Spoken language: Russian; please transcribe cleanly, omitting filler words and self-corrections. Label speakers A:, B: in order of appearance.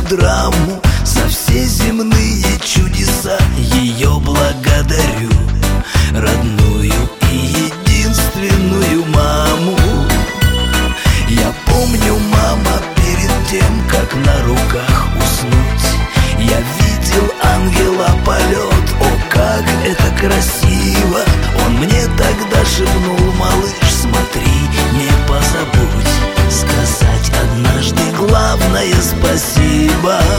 A: драму, за все земные чудеса ее благодарю, родную и единственную маму. Я помню, мама, перед тем, как на руках уснуть, я видел ангела полет, о, как это красиво! Он мне тогда шепнул: малыш, смотри, не позабудь сказать однажды главное спасибо.